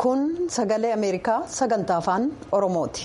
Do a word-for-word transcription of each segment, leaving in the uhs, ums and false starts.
Kun sagalee Ameerikaa sagantaa afaan Oromooti.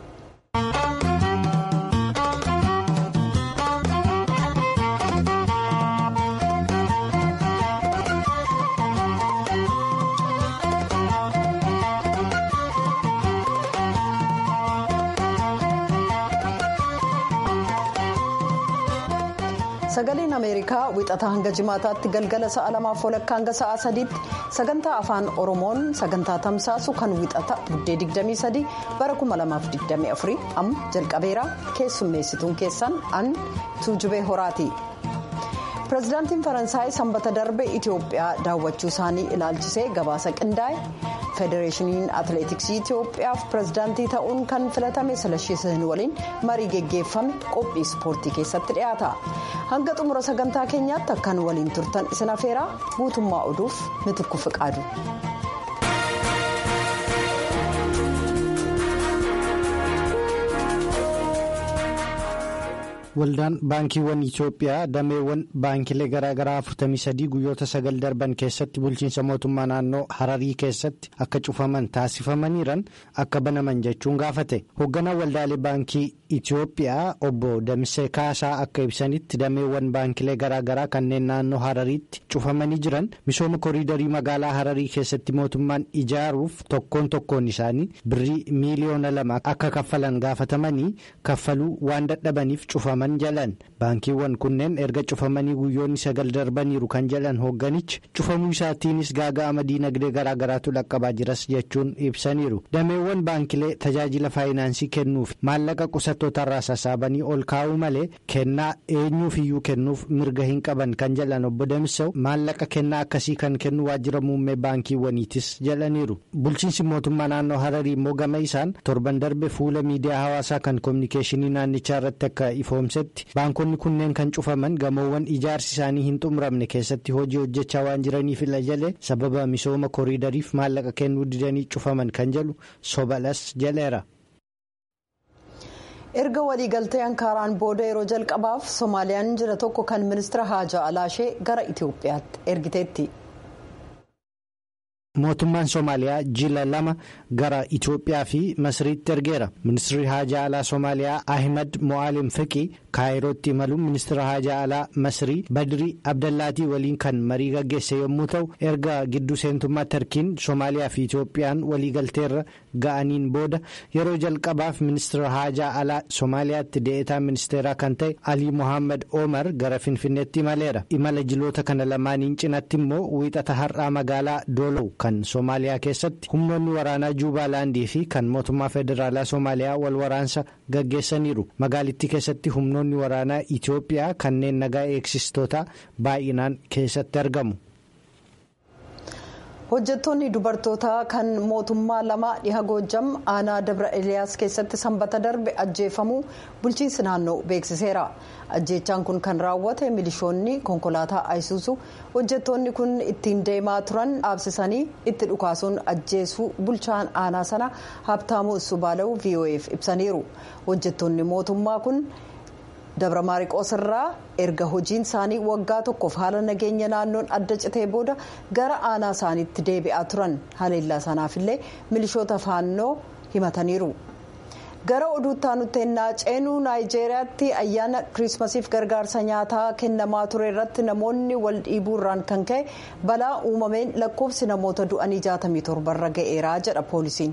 Sagaleen Ameerikaa wixataa hanga jimaataatti galgala sa'a lamaaf walakkaa hanga sa'a sadiitti sagantaa afaan Oromoon sagantaa tamsaasu kan wixata buddee digdamii sadii bara kuma lamaaf digdamii afurii amma jalqabeera keessummeessituun keessan an Tuujubee Horaati. Pireezidaantiin Faransaay sanbata darbe Itoophiyaa daawwachuu isaanii ilaalchisee gabaasa qindaa'e. Federeeshiniin Atileetiksii Itoophiyaaf pireezidaantii ta'uun kan filatame Silashii Sihin waliin marii geggeeffame qophii ispoortii keessatti dhiyaata. Hanga xumura sagantaa keenyaatti akkan waliin turtan isin afeeraa guutummaa oduuf Mitikku Fiqaadu. Waldaan baankiiwwan Itoophiyaa dameewwan baankilee garaagaraa afurtamii sadii guyyoota sagal darban keessatti bulchiinsa mootummaa naannoo Hararii keessatti akka cufaman taasifamaniiran akka banaman jechuun gaafate. Hoogganaan waldaalee baankii Itoophiyaa obbo Damsee Kaasaa akka ibsanitti dameewwan baankilee garaagaraa kanneen naannoo Harariitti cufamanii jiran misooma koriidarii magaalaa Hararii keessatti mootummaan ijaaruuf tokkoon tokkoon isaanii birrii miiliyoona lama akka kaffalan gaafatamanii kaffaluu waan dadhabaniif cufaman. Jalan baankiiwwan kunneen erga cufamanii guyyoonni sagal darbaniiru kan jedhan hoogganichi cufamuu isaatiinis gaaga'ama diinagdee garaagaraatu dhaqqabaa jiras jechuun ibsaniiru. Dameewwan baankilee tajaajila faayinaansii kennuuf maallaqa qusattoota irraa sassaabanii ol kaa'uu malee kennaa eenyuufiyyuu kennuuf mirga hin qaban kan jedhan obbo Damsew maallaqa kennaa akkasii kan kennu waajjira muummee baankiiwwaniitis jedhaniiru. Bulchiinsi mootummaa naannoo Hararii immoo gama isaan torban darbe fuula miidiyaa hawaasaa kan koominikeeshinii naannichaa irratti akka ifoomse. Baankonni kunneen kan cufaman gamoowwan ijaarsi isaanii hin xumuramne keessatti hojii hojjechaa waan jiraniif ila jalee sababa misooma koriidariif maallaqa kennuu didanii cufaman kan jedhu sobalas jaleera. Erga waliigaltee Ankaaraan booda yeroo jalqabaaf Soomaaliyaan jira tokko kan ministeera haajaa alaashee gara Itoophiyaatti ergiteetti. Mootummaan Soomaaliyaa jila lama gara Itoophiyaa fi Masriitti ergeera. Ministeerri haajaa alaa Soomaaliyaa Ahmed Mo'aalim Fiqii Kaayirootti imaluun ministeera haajaa alaa Masrii Badrii Abdallaatii waliin kan marii gaggeesse yommuu ta'u erga gidduu seentummaa Tarkiin Soomaaliyaa fi Itoophiyaan waliigalteerra ga'aniin booda yeroo jalqabaaf ministeera haajaa alaa Soomaaliyaatti deetaa ministeeraa kan ta'e Alii Mohaammed Omar gara Finfinneetti imaleera. Imala jiloota kana lamaaniin cinatti immoo wiixata har'aa magaalaa Doolow kan Soomaaliyaa keessatti humnoonni waraanaa Juubalaandii fi kan mootummaa federaalaa Soomaaliyaa wal waraansa gaggeessaniiru. Magaalittii keessatti humnoonni waraanaa Itoophiyaa kanneen nagaa eegsistoota baay'inaan keessatti argamu. Hojjettoonni dubartootaa kan mootummaa lama dhiha Goojjam aanaa Dabra Eliyaas keessatti sanbata darbe ajjeefamuu bulchiinsi naannoo beeksiseera. Ajjeechaan kun kan raawwate milishoonni konkolaataa Ayisuusu hojjettoonni kun ittiin deemaa turan dhaabsisanii itti dhukaasuun ajjeesuu bulchaan aanaa sana Habtaamuu Subaalaw V O F ibsaniiru. Hojjettoonni mootummaa kun Dabra Maariqoos irraa erga hojiin isaanii waggaa tokkoof haala nageenya naannoon adda citee booda gara aanaa isaaniitti deebi'aa turan. Haleellaa sanaafillee milishoota faannoo himataniiru. Gara oduutti aanutti ennaa ceenuu Naayijeeriyaatti ayyaana Kiriismasiif gargaarsa nyaataa kennamaa ture irratti namoonni wal dhiibuurraan kan ka'e balaa uumameen lakkoofsi namoota du'anii jaatamii torbarra ga'eeraa jedha poolisiin.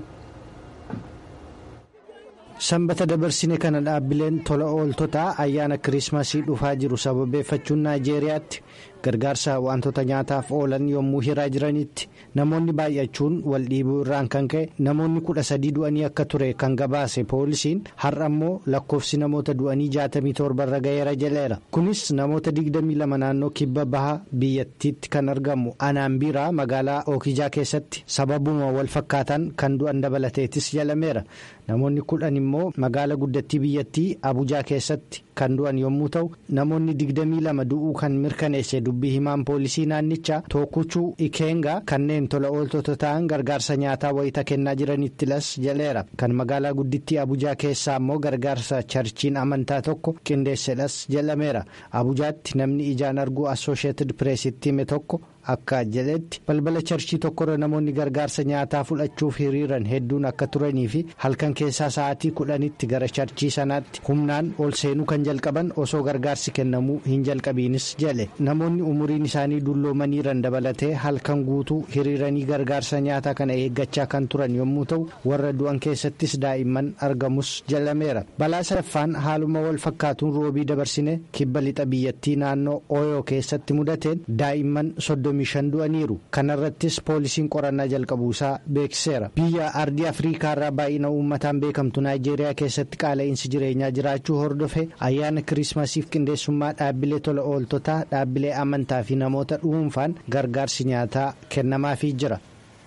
Sanbata dabarsine kana dhaabbileen tola ooltotaa ayyaana Kiriismasii dhufaa jiru sababeeffachuun Naayijeeriyaatti gargaarsa wantoota nyaataaf oolan yommuu hiraa jiranitti namoonni baay'achuun wal dhiibuu irraan kan ka'e namoonni kudha sadii du'anii akka ture kan gabaase poolisiin har'a immoo lakkoofsi namoota du'anii jaatamii torbarra ga'eera jedheera. Kunis namoota digdamii lama naannoo kibba bahaa biyyattiitti kan argamu Anaambiraa magaalaa Ookijaa keessatti sababuma wal fakkaatan kan du'an dabalateetis jalameera. Namoonni kudhan immoo magaalaa guddattii biyyattii Abujaa keessatti kan du'an yommuu ta'u namoonni digdamii lama du'uu kan mirkaneesse dubbii himaan poolisii naannichaa Tookuchuu Ikeengaa kanneen tola ooltota ta'an gargaarsa nyaataa wayita kennaa jiranitti las jaleera. Kan magaalaa guddittii Abujaa keessaa immoo gargaarsa charchiin amantaa tokko qindeessedhas jalameera. Abujaatti namni ijaan arguu Associated Pressitti hime tokko akka jedhetti balbala charchii tokkorra namoonni gargaarsa nyaataa fudhachuuf hiriiran hedduun akka turanii fi halkan keessaa sa'aatii kudhanitti gara charchii sanaatti humnaan ol seenuu kan jalqaban osoo gargaarsi kennamuu hin jalqabiinis jedhe namoonni umuriin isaanii dulloomaniiran dabalatee halkan guutuu hiriiranii gargaarsa nyaataa kana eeggachaa kan turan yommuu ta'u warra du'an keessattis daa'imman argamus jedhameera. balaa sadaffaan haaluma wal fakkaatuun roobii dabarsine kibba lixa biyyattii naannoo ooyoo keessatti mudateen daa'imman soddomii shan du'aniiru kanarrattis poolisiin qorannaa jalqabuusaa beeksiseera. biyya ardii afriikaarraa baay'ina uummataan beekamtu naayijeeriyaa keessatti qaala'insi jireenyaa jiraachuu hordofe ayyaana kiriismasiif qindeessummaa dhaabbilee tola ooltotaa dhaabbilee amantaa fi namoota dhuunfaan gargaarsi nyaataa kennamaafii jira.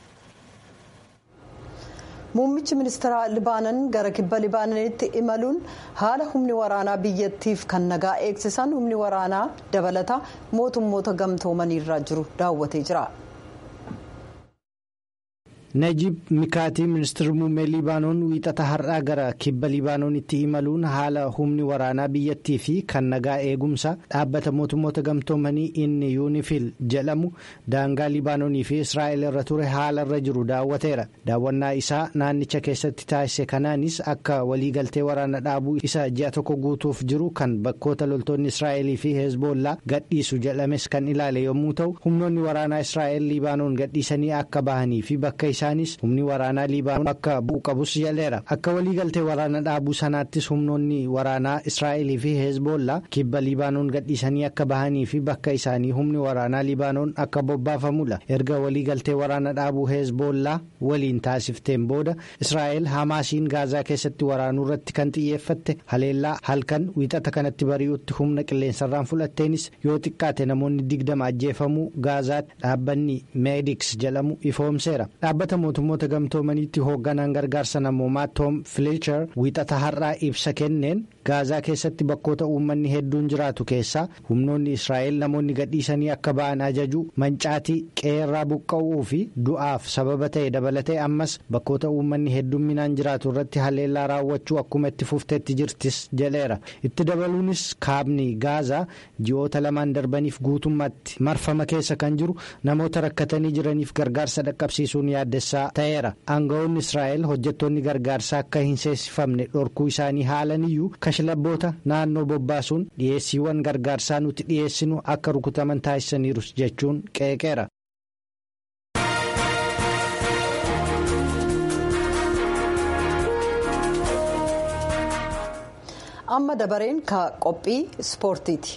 Muummichi ministeera Libaanan gara kibba Libaananitti imaluun haala humni waraanaa biyyattiif kan nagaa eegsisan humni waraanaa dabalata mootummoota gamtoomaniirra jiru daawwatee jira. Najib Mikaatii ministeerri muummee Libaanoon wiixata har'aa gara kibba Libaanoonitti imaluun haala humni waraanaa biyyattii fi kan nagaa eegumsa dhaabbata mootummoota gamtoomanii inni yuunifil jedhamu daangaa Libaanoonii fi Israa'el irra ture haala irra jiru daawwateera. Daawwannaa isaa naannicha keessatti taasise kanaanis akka waliigaltee waraana dhaabuu isa ji'a tokko guutuuf jiru kan bakkoota loltoonni Israa'elii fi Hezbollaa gadhiisu jedhames kan ilaale yommuu ta'u humnoonni waraanaa Israa'el Libaanoon gadhiisanii akka bahanii fi bakka isaanis humni waraanaa Libaanoon akka bu'u qabus jedheera. Akka waliigaltee waraana dhaabuu sanaattis humnoonni waraanaa Israa'elii fi Hezbollaa kibba Libaanoon gadhiisanii akka bahanii fi bakka isaanii humni waraanaa Libaanoon akka bobbaafamudha. Erga waliigaltee waraana dhaabuu Hezbollaa waliin taasifteen booda Israa'el Hamaasiin Gaazaa keessatti waraanuu irratti kan xiyyeeffatte haleellaa halkan wiixata kanatti bari'utti humna qilleensarraan fudhatteenis yoo xiqqaate namoonni digdama ajjeefamuu Gaazaatti dhaabbanni Meediks jedhamu ifoomseera. Dhaabbata mootummoota gamtoomaniitti hoogganaan gargaarsa namoomaa Tom Fletcher wiixata har'aa ibsa kenneen Gaazaa keessatti bakkoota uummanni hedduun jiraatu keessaa humnoonni Israa'el namoonni gadhiisanii akka ba'an ajaju mancaatii qeerraa buqqa'uu fi du'aaf sababa ta'e dabalatee ammas bakkoota uummanni hedduminaan jiraatu irratti haleellaa raawwachuu akkuma itti fufteetti jirtis jedheera. Itti dabaluunis kaabni Gaazaa ji'oota lamaan darbaniif guutummaatti marfama keessa kan jiru namoota rakkatanii jiraniif gargaarsa dhaqqabsiisuun yaaddessaa ta'eera. Aangawoonni Israa'el hojjettoonni gargaarsaa akka hin seessifamne dhorkuu isaanii haalaniyyuu kashlabboota naannoo bobbaasuun dhiyeessiiwwan gargaarsaa nuti dhiyeessinu akka rukutaman taasisaniirus jechuun qeeqeera. Amma dabareen ka qophii ispoortiiti.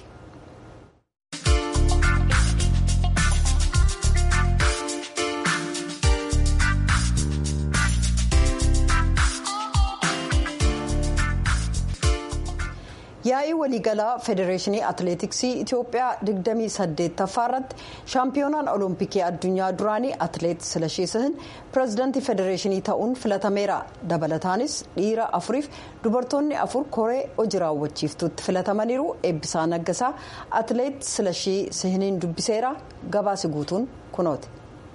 Yaa'ii waliigalaa federeeshinii atileetiksii Itoophiyaa digdamii saddeettaffaa irratti shaampiyoonaan olompikii addunyaa duraanii atileet Silashii Sihin pirezidaantii federeeshinii ta'uun filatameera. Dabalataanis dhiira afuriif dubartoonni afur koree hojii raawwachiiftuutti filatamaniiru. Eebbisaa Naggasaa atileet Silashii Sihiniin dubbiseera. Gabaasi guutuun kunooti.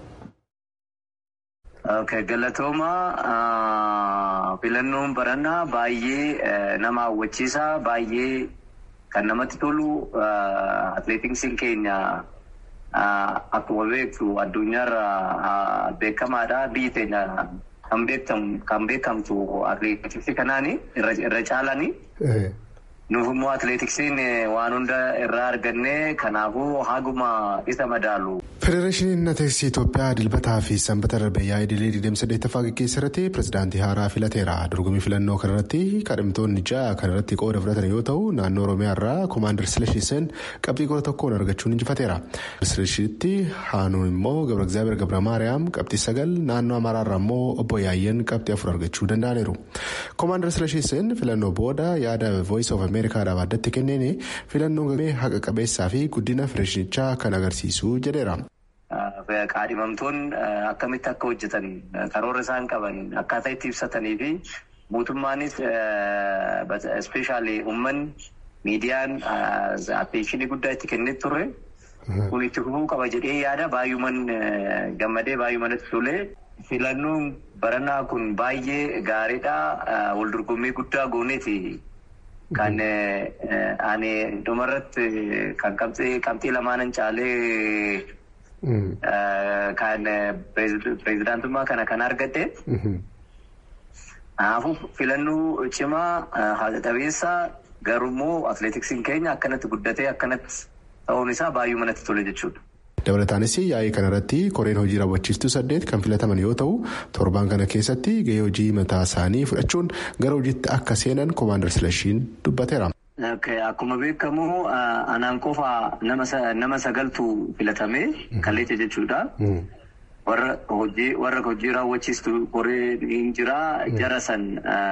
Okay, galatooma filannoon barannaa baay'ee nama hawwachiisa baay'ee kan namatti tolu atileetiksiin keenya akkuma beektu addunyaarra beekamaadha biyyi teenya kan beektamu kan beekamtu atileetiksii kanaani irra caalani nuuf immoo atileetiksiin waan hunda irraa arganne kanaafuu haguma isa madaalu. Federeeshiniin atileetiksii Itoophiyaa dilbataa fi sanbata darbe yaa'ii idilee digdamii saddeettaffaa gaggeesse irratti pirezidaantii haaraa filateera. Dorgommii filannoo kanarratti kadhimtoonni ja'a kanarratti qooda fudhatan yoo ta'u naannoo Oromiyaa irraa Komaander Silashii Sihin qabxii kudha tokkoon argachuun injifateera. Silashiitti haanuun immoo Gabra Egzaabeer Gabra Maariyaam qabxii sagal naannoo Amaaraa irraa immoo obbo Yaayyen qabxii afur argachuu danda'aniiru. Komaander Silashii Sihin filannoo booda yaada Voice of Americaadhaaf addatti kenneen filannoon haqa qabeessaa fi guddina federeeshinichaa kan agarsiisu jedheera. Qaadhimamtoonni akkamitti akka hojjetan karoora isaan qaban akkaataa itti ibsatanii fi mootummaanis ispeeshaalii uummanni miidiyaan atteenshinii guddaa itti kennee turre kun itti fufuu qaba jedhee yaada baay'uman gammadee baay'umanatti tolee filannoon barannaa kun baay'ee gaariidha wal dorgommii guddaa gooneeti kan ani dhumarratti kan qabxii qabxii lamaanan caalee kan pireezidaantummaa kana kan argatte. Kanaafuu filannoo cimaa haala qabeessa garuu atileetiksiin keenya akkanatti guddatee akkanatti ta'uun isaa baay'ee manatti tole jechuudha. Dabalataanis yaa'ii kanarratti koreen hojii raawwachiiftuu saddeet kan filataman yoo ta'u torbaan kana keessatti gahee hojii mataa isaanii fudhachuun gara hojiitti akka seenan Komaander Silashiin dubbateera. Akkuma beekamu anaan qofa nama sagaltu filatamee kalleecha jechuudha. Warra hojii warra hojii raawwachiiftuu koree hin jira jara san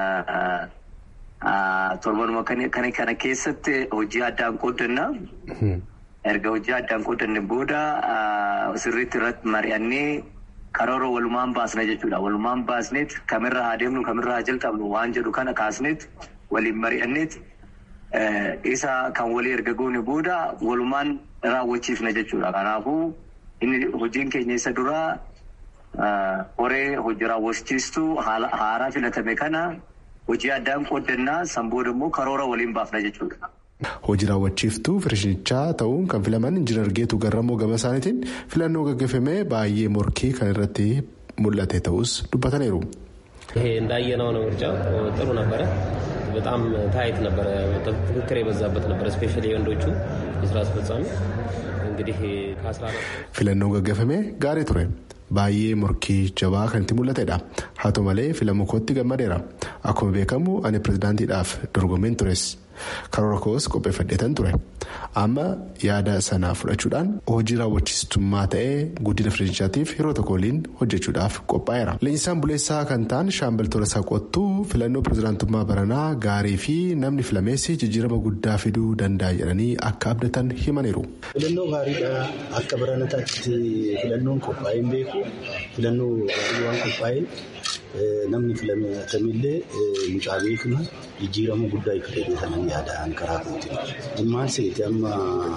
torbanuma kana keessatti hojii addaan qoodanna. Erga hojii addaan qoodanne booda sirriitti irratti mari'annee karoora walumaan baasna jechuudha. Walumaan baasneet kamirra haa deemnu kamirra haa jalqabnu waan jedhu kana kaasneet waliin mari'anneet isa kan walii erga goone booda walumaan raawwachiifna jechuudha. Kanaafuu inni hojiin keenya isa duraa koree hojii raawwachiiftuu haaraa filatame kana hojii addaan qoodannaa san booda immoo karoora waliin baafna jechuudha. Hojii raawwachiiftuu firishinichaa ta'uun kan filaman injiinar Geetuu Garrammoo gama isaaniitiin filannoo gaggeeffamee baay'ee morkii kan irratti mul'ate ta'us dubbataniiru. ይሄ እንዳየነው ነው ምርጫው ጥሩ ነበረ በጣም ታይት ነበረ ፍክክር የበዛበት ነበረ ስፔሻሊ የወንዶቹ የስራ አስፈጻሚ እንግዲህ filannoo gaggeeffamee gaarii ture baay'ee morkii jabaa kan itti mul'atedha haa ta'u malee filamuu kootti gammadeera akkuma beekamu ani pirezidaantiidhaaf dorgomeen tures karoora koos qopheeffadheetan ture amma yaada sanaa fudhachuudhaan hojii raawwachiistummaa ta'ee guddina firishichaatiif yeroo tokko waliin hojjechuudhaaf qophaa'eera. Leenjisaan buleessaa kan ta'an shaambal Tolesaa Qottuu filannoo pirezidaantummaa baranaa gaarii fi namni filameessi jijjiirama guddaa fiduu danda'a jedhanii akka abdatan himaniiru. Filannoo gaariidha akka baranataatti filannoon qophaa'een beeku filannoo gaarii waan qophaa'een namni filatamillee mucaa beekna jijjiirama guddaa ifadee sanan yaadaan karaa kootti maal seeti amma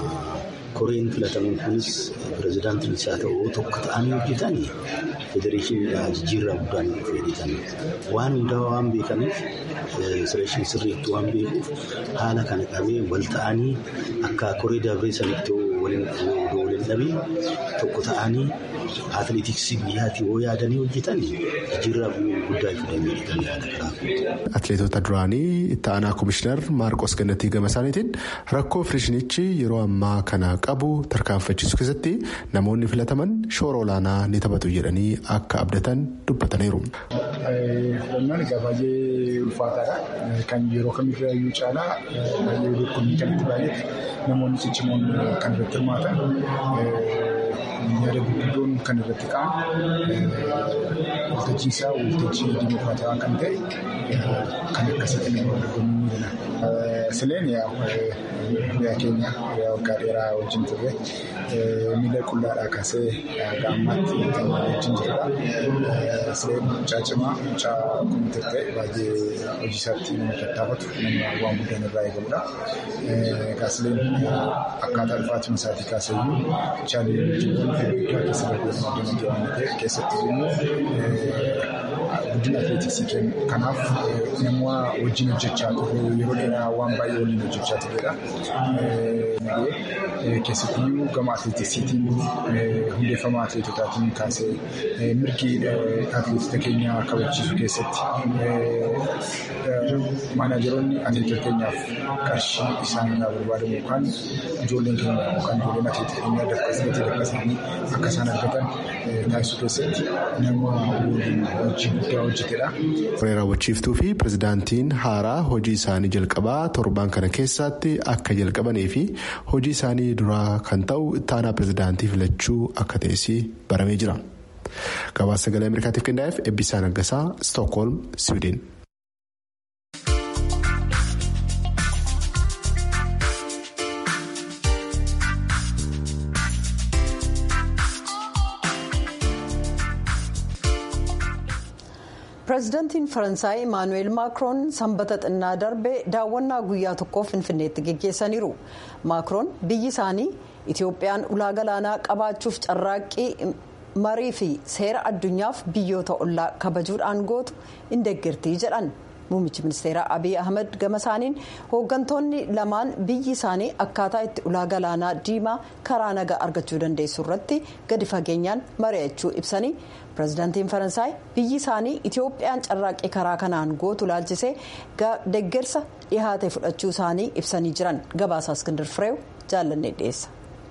koreen filatamuun kunis pirezidaantiin isaa ta'uu tokko ta'anii hojjetanii federeeshiniidhaa jijjiirama guddaan fedhitan waan hundaa waan beekaniif selekshin sirriitti waan beekuuf haala kana qabee wal ta'anii akka koree dabree sanitti waliin dhabee tokko ta'anii atileetiksii biyyaatii yoo yaadanii hojjetanii jijjiirama guddaa ifadanii kan yaada karaa kootti. Atileetota duraanii itti aanaa komishinar Maarqos Gannatii gama isaaniitiin rakkoo firishinichi yeroo ammaa kana qabu tarkaanfachiisuu keessatti namoonni filataman shoora olaanaa ni taphatu jedhanii akka abdatan dubbataniiru. Filannoon egaa baay'ee ulfaataadha. Kan yeroo kamirraayyuu caalaa baay'ee dorgommii kanatti baay'eetti namoonni ciccimoon kan irratti hirmaatan yaada gurguddoon kan irratti ka'an waltajjii isaa waltajjii dimokiraataa kan ta'e kan akkasitti nama dorgommii midhana. Sileen biyya keenya waggaa dheeraa wajjin turre miila qullaadhaa kaasee gaammaatti kan wajjin jirudha. Sileen mucaa cimaa mucaa kunuunsa ta'e baay'ee hojii isaatti nama tattaafatu nama waan guddaan irraa eegamudha. Sileen akkaataa dhufaatiin isaatii kaaseyyuu chaalenjiiwwan guddaa keessa darbeeffamuu danda'u waan ta'eef keessatti immoo guddina atileetiksii kanaaf nama wajjin hojjechaa turre yeroo dheeraa waan baay'ee waliin hojjechaa turredha. Keessattiyyuu gama atileetiksiitiin hundeeffama atileetotaatiin kaasee mirgi atileetota keenyaa kabachiisuu keessatti maanaajeroonni atileetota keenyaaf qarshii isaan irraa barbaadamu yookaan ijoolleen keenya yookaan ijoolleen atileetota keenyaa dakkasanii dakkasanii akka isaan argatan taasisuu keessatti nama hojii guddaa hojjetedha. Koree raawwachiiftuu fi pirezidaantiin haaraa hojii isaanii jalqabaa torbaan kana keessatti akka jalqabanii fi hojii isaanii duraa kan ta'u itti aanaa pirezidaantii filachuu akka ta'es baramee jira. Gabaasa sagalee Ameerikaatiif qindaa'eef Eebbisaa Naggasaa, Stookholm, Siwiidin. Pireezidaantiin Faransaay Imaanuweel Maakroon sanbata xinnaa darbe daawwannaa guyyaa tokkoof Finfinneetti geggeessaniiru. Maakroon biyyi isaanii Itoophiyaan ulaa galaanaa qabaachuuf carraaqqii marii fi seera addunyaaf biyyoota ollaa kabajuudhaan gootu hin deeggartii jedhan. Muummichi ministeeraa Abiy Ahmed gama isaaniin hooggantoonni lamaan biyyi isaanii akkaataa itti ulaa galaanaa diimaa karaa nagaa argachuu dandeessu irratti gadi fageenyaan mari'achuu ibsanii pirezidaantiin Faransaay biyyi isaanii Itoophiyaan carraaqqii karaa kanaan gootu laalchisee deeggarsa dhihaate fudhachuu isaanii ibsanii jiran. Gabaasa Iskindar Fireew jaallannee dhiyeessa.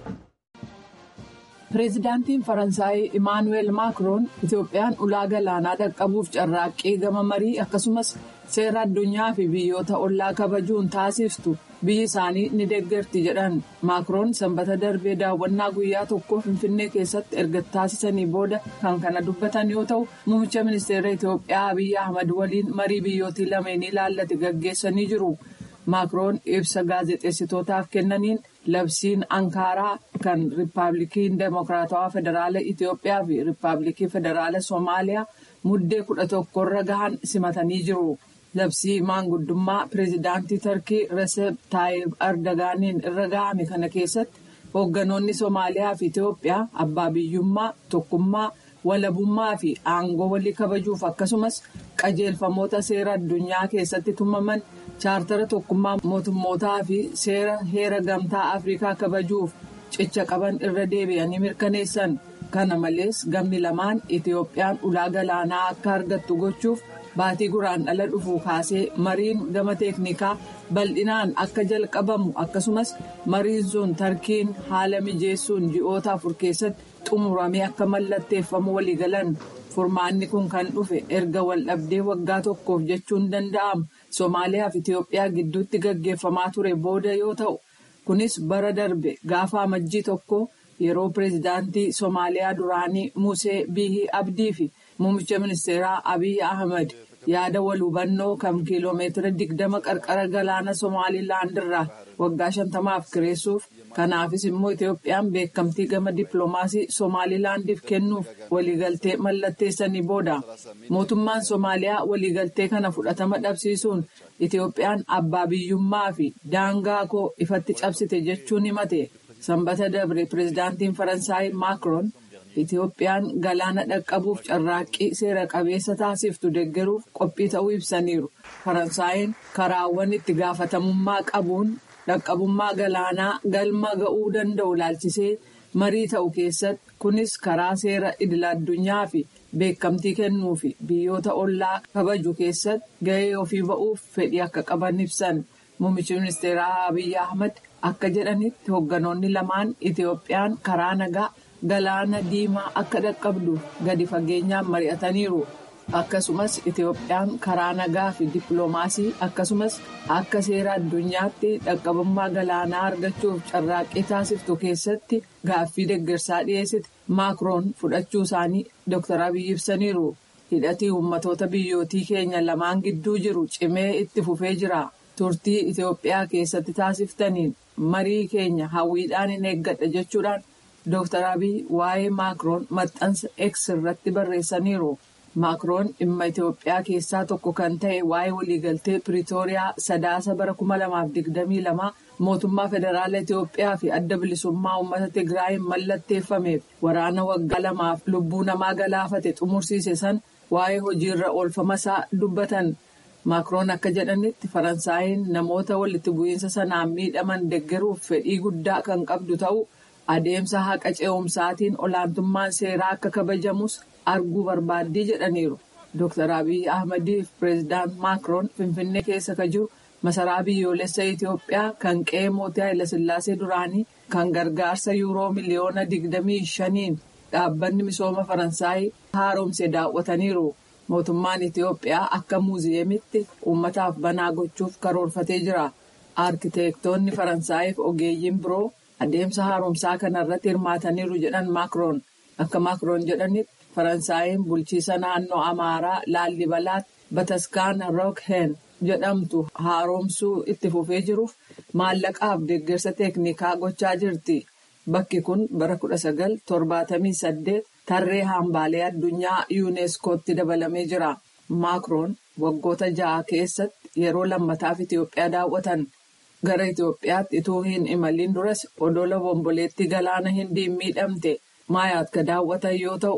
Pireezidaantiin Faransaay Imaanuweel Maakroon Itoophiyaan ulaa galaanaa dhaqqabuuf carraaqqii gama marii akkasumas seera addunyaa fi biyyoota ollaa kabajuun taasiftu biyyi isaanii ni deeggarti jedhan. Maakroon sanbata darbee daawwannaa guyyaa tokko Finfinnee keessatti erga taasisanii booda kan kana dubbatan yoo ta'u muummicha ministeera Itoophiyaa Abiy Ahmed waliin marii biyyootii lameenii ilaallate gaggeessanii jiru. Maakroon ibsa gaazexeessitootaaf kennaniin labsiin Ankaaraa kan Riippaabilikii Demokiraatawaa Federaala Itoophiyaa fi Riippaabilikii Federaala Soomaaliyaa muddee kudha tokkorra gahan simatanii jiru. Labsii maanguddummaa pireezidaantii Tarkii Reseep Taayib Ardagaaniin irra gahame kana keessatti hoogganoonni Soomaaliyaa fi Itoophiyaa abbaa biyyummaa, tokkummaa, walabummaa fi aangoo walii kabajuuf akkasumas qajeelfamoota seera addunyaa keessatti tumaman chaartara tokkummaa mootummootaa fi seera heera gamtaa Afrikaa kabajuuf cicha qaban irra deebi'anii mirkaneessan. Kana malees gamni lamaan Itoophiyaan ulaa galaanaa akka argattu gochuuf baatii guraandhala dhufuu kaasee mariin gama teeknikaa bal'inaan akka jalqabamu akkasumas mariin sun Tarkiin haala mijeessuun ji'oota afur keessatti xumuramee akka mallatteeffamu waliigalan. Furmaanni kun kan dhufe erga wal dhabdee waggaa tokkoof jechuun danda'amu Soomaaliyaa fi Itoophiyaa gidduutti gaggeeffamaa ture booda yoo ta'u kunis bara darbe gaafa amajjii tokko yeroo pireezidaantii Soomaaliyaa duraanii Musee Biihii Abdii fi muummicha ministeeraa Abiy Ahmed yaada wal hubannoo kan kiiloomeetira digdama qarqara galaana Somaalilaand irraa waggaa shantamaaf kireessuuf kanaafis immoo Itoophiyaan beekamtii gama dippiloomaasii Somaalilaandiif kennuuf waliigaltee mallatteessanii booda mootummaan Soomaaliyaa waliigaltee kana fudhatama dhabsiisuun Itoophiyaan abbaa biyyummaa fi daangaa koo ifatti cabsite jechuun himate. Sanbata dabre pireezidaantiin Faransaay Maakroon Itoophiyaan galaana dhaqqabuuf carraaqqii seera qabeessa taasiftu deeggaruuf qophii ta'uu ibsaniiru. Faransaayeen karaawwan itti gaafatamummaa qabuun dhaqqabummaa galaanaa galma ga'uu danda'u laalchisee marii ta'u keessatti kunis karaa seera idil-addunyaa fi beekamtii kennuu fi biyyoota ollaa kabaju keessatti gahee ofii ba'uuf fedhii akka qaban ibsan. Muummichi ministeeraa Abiy Ahmed akka jedhanitti hoogganoonni lamaan Itoophiyaan karaa nagaa galaana diimaa akka dhaqqabduuf gadi fageenyaan mari'ataniiru. Akkasumas Itoophiyaan karaa nagaa fi dippiloomaasii akkasumas akka seera addunyaatti dhaqqabummaa galaanaa argachuuf carraaqqii taasiftu keessatti gaaffii deeggarsaa dhiyeessite Maakroon fudhachuu isaanii Dr. Abiy ibsaniiru. Hidhatii uummatoota biyyootii keenya lamaan gidduu jiru cimee itti fufee jira. Turtii Itoophiyaa keessatti taasiftaniin marii keenya hawwiidhaan hin eeggadha jechuudhaan Dr. Abiy waa'ee Maakroon maxxansa X irratti barreessaniiru. Maakroon dhimma Itoophiyaa keessaa tokko kan ta'e waa'ee waliigaltee Piriitooriyaa sadaasa bara kuma lamaaf digdamii lama mootummaa federaala Itoophiyaa fi adda bilisummaa uummata Tigraayin mallatteeffameef waraana waggaa lamaaf lubbuu namaa galaafate xumursiise san waa'ee hojiirra oolfamasaa dubbatan. Maakroon akka jedhanitti Faransaayeen namoota walitti bu'iinsa sanaan miidhaman deeggaruuf fedhii guddaa kan qabdu ta'uu adeemsa haqa ce'umsaatiin olaantummaan seeraa akka kabajamus arguu barbaaddii jedhaniiru. Dr. Abiy Ahmediif pireezidaant Maakroon Finfinnee keessa ka jiru masaraa biyyoolessa Itoophiyaa kan qe'ee mootii Hayilasillaasee duraanii kan gargaarsa yuuroo miliyoona digdamii shaniin dhaabbanni misooma Faransaay haaromse daawwataniiru. Mootummaan Itoophiyaa akka muuziyeemitti uummataaf banaa gochuuf karoorfatee jira. Arkiteektoonni Faransaayif ogeeyyiin biroo adeemsa haaromsaa kanarratti hirmaataniiru jedhan Maakroon. Akka Maakroon jedhanitti Faransaayeen bulchiisa naannoo Amaaraa Laallibalaatti Bataskaan Rookhen jedhamtu haaromsuu itti fufee jiruuf maallaqaaf deeggarsa teeknikaa gochaa jirti. Bakki kun bara kudha sagal torbaatamii saddeet tarree hambaalee addunyaa yuuneeskootti dabalamee jira. Maakroon waggoota ja'a keessatti yeroo lammataaf Itoophiyaa daawwatan. Gara Itoophiyaatti ituu hin imaliin duras odola bomboleetti galaana Hindiin miidhamte Maayaat ka daawwatan yoo ta'u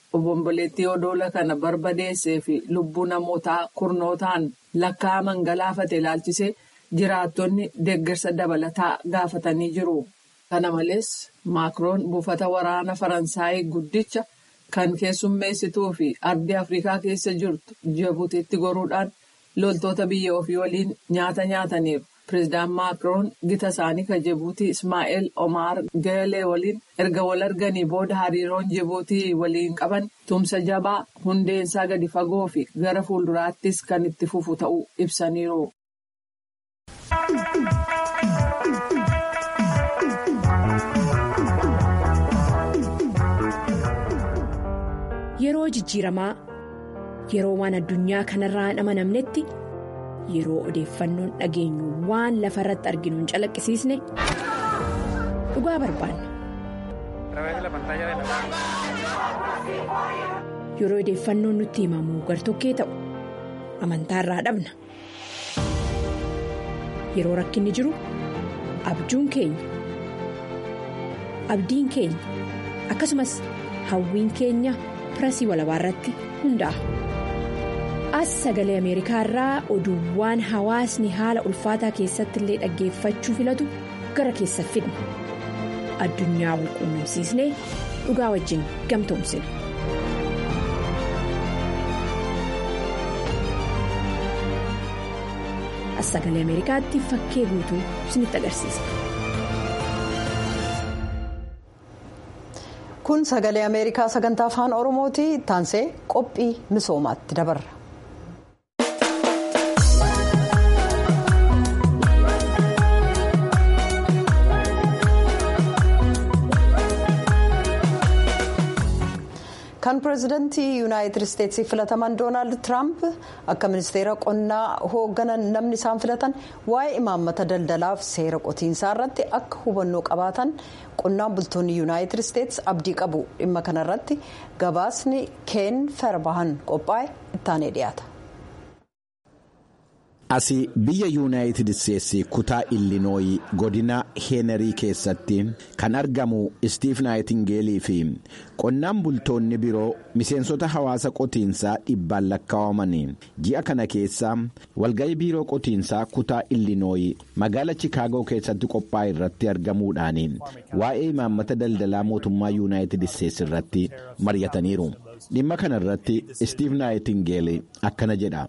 obomboleettii odoola kana barbadeessee fi lubbuu namootaa kurnootaan lakkaa'aman galaafate ilaalchisee jiraattonni deeggarsa dabalataa gaafatanii jiru. Kana malees Maakiroon buufata waraana Faransaayii guddicha kan keessummeessituu fi ardii Afrikaa keessa jirtu Jibuutiitti goruudhaan loltoota biyya ofii waliin nyaata nyaataniiru. Pireezidaan Maakiroon gita isaanii kan Jibuutii Ismaa'eel Omaar Geelee waliin erga wal arganii booda hariiroon Jibuutii waliin qaban tumsa jabaa hundeensaa gadi fagoo fi gara fuulduraattis kan itti fufu ta'uu ibsaniiru. Yeroo jijjiiramaa yeroo waan addunyaa kanarraa hin amanamnetti yeroo odeeffannoon dhageenyu waan lafa irratti arginu hin calaqqisiisne dhugaa barbaanna. Yeroo odeeffannoon nutti himamu gartokkee ta'u amantaarraa dhabna. Yeroo rakkinni jiru abjuun keenya abdiin keenya akkasumas hawwiin keenya. Pirasii walabaa irratti hundaa'a. As sagalee Ameerikaa irraa oduuwwan hawaasni haala ulfaataa keessatti illee dhaggeeffachuu filatu gara keessa fidna. Addunyaa wal quunnamsiisnee dhugaa wajjin gamtoomsina. As sagalee Ameerikaatti fakkee guutuu isinitti agarsiisa. Kun sagalee Ameerikaa sagantaa afaan Oromooti. Taansee qophii misoomaatti dabarra. Kan pireezidantii Yuunaayitid Isteetsii filataman Doonaald Tiraamp akka ministeera qonnaa hoogganan namni isaan filatan waa'ee imaammata daldalaaf seera qotiinsaa irratti akka hubannoo qabaatan qonnaan bultoonni Yuunaayitid Isteets abdii qabu. Dhimma kanarratti gabaasni Keen Ferbahan qophaa'e ittaanee dhiyaata. Asii biyya Yuunaayitid Isteetsi kutaa Illinooyi godina Heenerii keessatti kan argamu Stiif Naayitingeelii fi qonnaan bultoonni biroo miseensota hawaasa qotiinsaa dhibbaan lakkaa'amanii ji'a kana keessa walga'ii biiroo qotiinsaa kutaa Illinooyi magaala Chikaagoo keessatti qophaa'e irratti argamuudhaan waa'ee imaammata daldalaa mootummaa Yuunaayitid Isteetsi irratti mari'ataniiru. Dhimma kana irratti Stiif Naayitingeelii akkana jedha.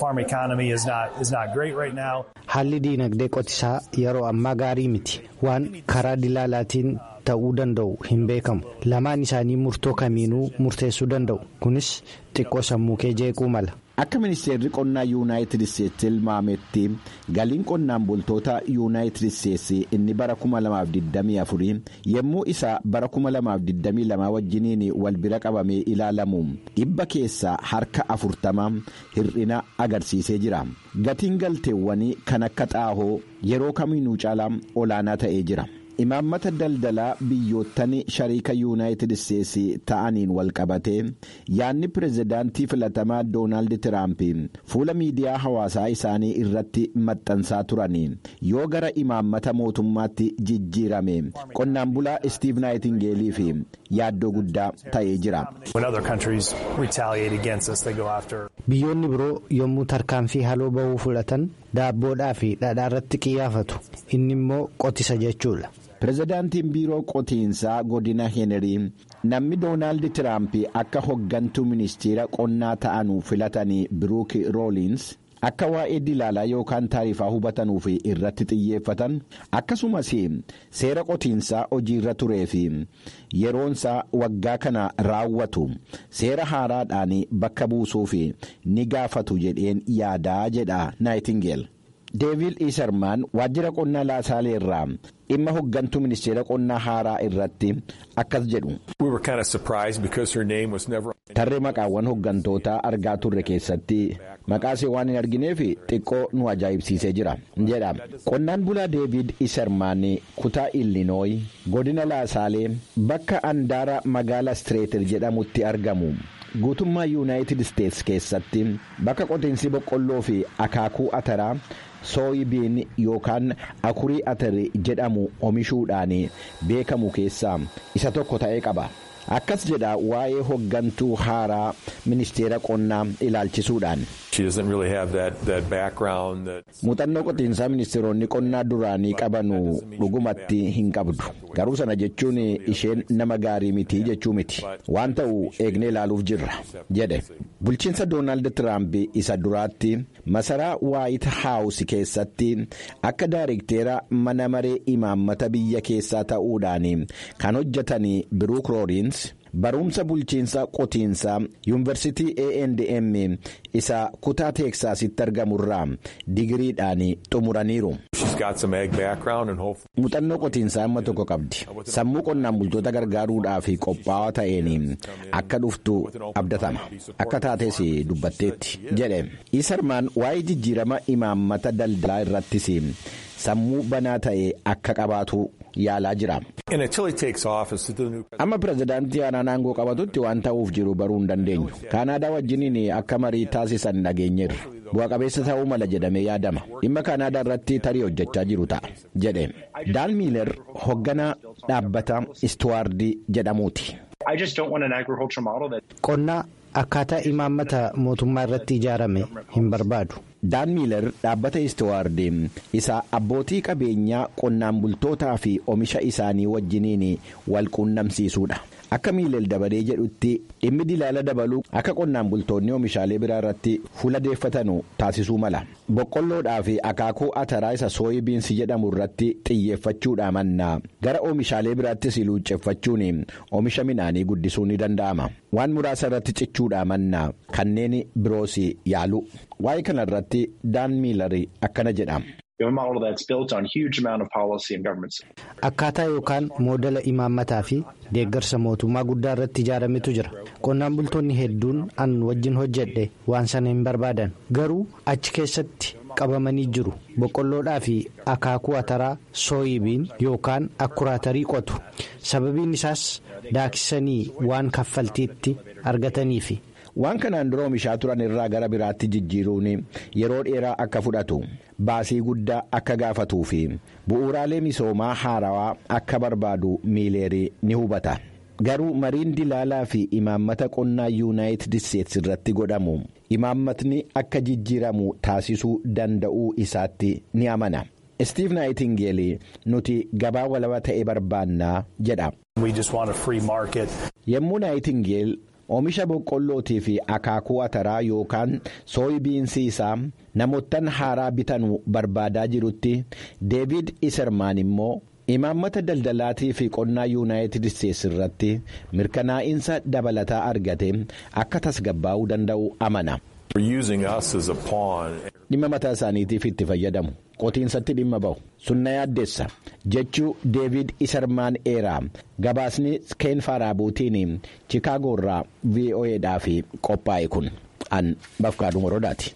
Haalli diinagdee qotisaa yeroo ammaa gaarii miti. Waan karaa dilaalaatiin ta'uu danda'u hin beekamu. Lamaan isaanii murtoo kamiinuu murteessuu danda'u. Kunis xiqqoo sammuu kee jeequu mala. Akka ministeerri qonnaa Yuunaayitid Isteetsi tilmaametti galiin qonnaan bultoota Yuunaayitid Isteetsi inni bara kuma lamaaf digdamii afurii yommuu isa bara kuma lamaaf digdamii lama wajjiniin wal bira qabamee ilaalamu dhibba keessaa harka afurtama hir'ina agarsiisee jira. Gatiin galteewwanii kan akka xaahoo yeroo kamiinuu caalaa olaanaa ta'ee jira. Imaammata daldalaa biyyoottan shariika Yuunaayitid Isteetsi ta'aniin wal qabatee yaadni pireezidaantii filatamaa Doonaald Tiraamp fuula miidiyaa hawaasaa isaanii irratti maxxansaa turanii yoo gara imaammata mootummaatti jijjiirame qonnaan bulaa Stiif Naayitingeelii fi yaaddoo guddaa ta'ee jira. Biyyoonni biroo yommuu tarkaanfii haaloo bahuu fudhatan daabboodhaa fi dhadhaa irratti qiyyaafatu. Inni immoo qotisa jechuudha. Pireezidaantiin biiroo qotiinsaa godina Heenerii namni Doonaald Tiraamp akka hoggantuu ministeera qonnaa ta'anuu filatanii Biruuk Roolins akka waa'ee dilaalaa yookaan taarifaa hubatanuuf irratti xiyyeeffatan akkasumas seera qotiinsaa hojiirra turee fi yeroonsaa waggaa kana raawwatu seera haaraadhaan bakka buusuuf ni gaafatu jedheen yaadaa jedha Naayitingeel. Deeviil Isermaan waajjira qonnaa Laasaalee irraa dhimma hoggantuu ministeera qonnaa haaraa irratti akkas jedhu. Tarree maqaawwan hoggantootaa argaa turre keessatti maqaasee waan hin argineef xiqqoo nu ajaa'ibsiisee jira jedha. Qonnaan bulaa Deeviid Isermaan kutaa Illinooyi godina Laasaalee bakka andaara magaala Stireeter jedhamutti argamu. Guutummaa Yuunaayitid Isteetsi keessatti bakka qotiinsi boqqolloo fi akaakuu ataraa sooyibiin yookaan akurii atarii jedhamu oomishuudhaan beekamu keessaa isa tokko ta'ee qaba. akkas jedha waa'ee hoggantuu haaraa ministeera qonnaa ilaalchisuudhaan. muuxannoo qotiinsaa ministeeronni qonnaa duraanii qabanu dhugumatti hin qabdu garuu sana jechuun isheen nama gaarii miti jechuu miti waan ta'u eegnee ilaaluuf jirra jedhe. bulchiinsa doonaald tiraamp isa duraatti masaraa waayit haawus keessatti akka daareekteera mana maree imaammata biyya keessaa ta'uudhaan kan hojjetan biruuk roorins barumsa bulchiinsa qotiinsaa yuunivarsiitii A and M isa kutaa teeksaasitti argamurraa digiriidhaan xumuraniiru. muuxannoo qotiinsaa amma tokko qabdi sammuu qonnaan bultoota gargaaruudhaaf qophaa'aa ta'een akka dhuftu abdatama akka taates dubbatteetti jedhe. isarmaan waa'ee jijjiirama imaammata daldalaa irrattis sammuu banaa ta'e akka qabaatu yaalaa jira. amma pirezidaantii haaraan aangoo qabatutti waan ta'uuf jiru baruu hin dandeenyu. kaanaadaa wajjiniin akka marii taasisan dhageenyeerra. bu'a qabeessa ta'uu mala jedhamee yaadama. dhimma kaanaadaa irratti tarii hojjechaa jiru ta'a jedhe. daan miiler hoogganaa dhaabbata istuwaardii jedhamuuti. qonnaa akkaataa imaammata mootummaa irratti ijaarame hin barbaadu. daan miiler dhaabbata istuwaardii isa abbootii qabeenyaa qonnaan bultootaa fi oomisha isaanii wajjiniin wal quunnamsiisuudha. akka miiler dabalee jedhutti dhimmi dilaala dabaluu akka qonnaan bultoonni oomishaalee biraa irratti fuuladeeffatanu taasisuu mala. boqqolloodhaa fi akaakuu ataraa isa sooyibiinsi jedhamu irratti xiyyeeffachuudha mannaa gara oomishaalee biraattis luucceeffachuun oomisha midhaanii guddisuu ni danda'ama. waan muraasa irratti cichuudha mannaa kanneen biroos yaalu. waa'ee kana irratti daan miiler akkana jedha. akkaataa yookaan moodela imaammataa fi deeggarsa mootummaa guddaa irratti ijaarametu jira. qonnaan bultoonni hedduun an wajjin hojjedhe waan sana hin barbaadan garuu achi keessatti qabamanii jiru. boqqolloodhaa fi akaakuu ataraa sooyibiin yookaan akkuraatarii qotu. sababiin isaas daakisanii waan kaffaltiitti argataniifi. waan kanaan dura oomishaa turan irraa gara biraatti jijjiiruun yeroo dheeraa akka fudhatu baasii guddaa akka gaafatuu fi bu'uuraalee misoomaa haarawaa akka barbaadu miilerii ni hubata. garuu mariin dilaalaa fi imaammata qonnaa yuunaayitid isteetsi irratti godhamu imaammatni akka jijjiiramu taasisuu danda'uu isaatti ni amana. Steve Nightingale nuti gabaa walaba ta'e barbaannaa jedha. yemmuu Nightingale oomisha boqqollootii fi akaakuu ataraa yookaan sooyibiinsii isaa namoottan haaraa bitanuu barbaadaa jirutti deevid isermaan immoo imaammata daldalaatii fi qonnaa yuunaayitid isteetsi irratti mirkanaa'insa dabalataa argate akka tasgabbaa'uu danda'u amana. dhimma mataa isaaniitiif itti fayyadamu qotiinsatti dhimma ba'u sunna yaaddeessa jechuu deevid isermaan eeraa gabaasni keen faaraabuutiin chiikaagoo irraa V O A'dhaaf qophaa'e kun an bafkaaduu morodaati.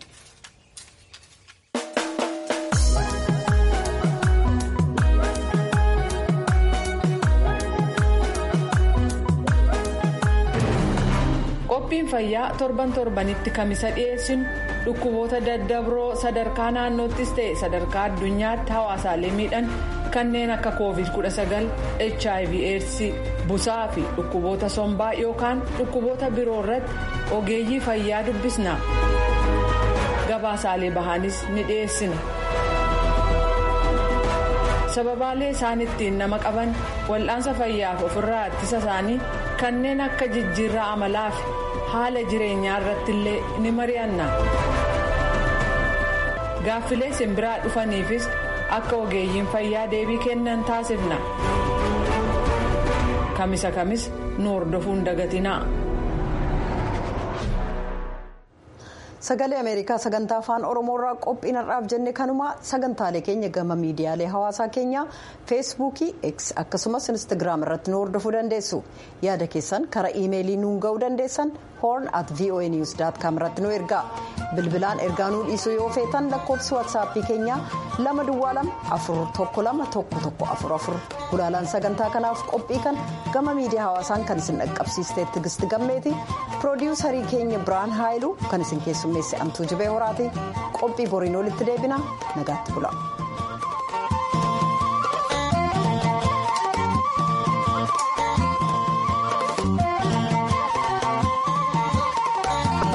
qophiin fayyaa torban torbanitti kamisa dhiyeessinu dhukkuboota daddabroo sadarkaa naannoottis ta'e sadarkaa addunyaatti hawaasaalee miidhan kanneen akka koovid kudha sagal H I V AIDS busaa fi dhukkuboota sombaa yookaan dhukkuboota biroo irratti ogeeyyii fayyaa dubbisna gabaasaalee bahaanis ni dhiyeessina. sababaalee isaan ittiin nama qaban wal'aansa fayyaaf ofirraa ittisa isaanii kanneen akka jijjiirraa amalaa fi haala jireenyaa irratti illee ni mari'anna. gaaffilee simbiraa dhufaniifis akka ogeeyyiin fayyaa deebii kennan taasifna. kamisa kamis nu hordofuun dagatinaa. sagalee ameerikaa sagantaa afaan oromoorraa qophiin har'aaf jenne kanuma sagantaalee keenya gama miidiyaalee hawaasaa keenya feesbuukii X akkasumas instagiraam irratti nu hordofuu dandeessu. yaada keessan karaa iimeelii nuun ga'uu dandeessan horn at voa news dot com irratti nu ergaa bilbilaan ergaa nuu dhiisuu yoo feetan lakkoofsi waatsaappii keenya lama duwwaa lama afur tokko lama tokko tokko afur afur gulaalaan sagantaa kanaaf qophii kan gama miidiyaa hawaasaan kan isin dhaqqabsiistee Tigisti Gammeeti piroodiwusarii keenya Biraan Haayiluu kan isin keessummeesse Antuu Jibee Horaati qophii boriin olitti deebina nagaatti bula.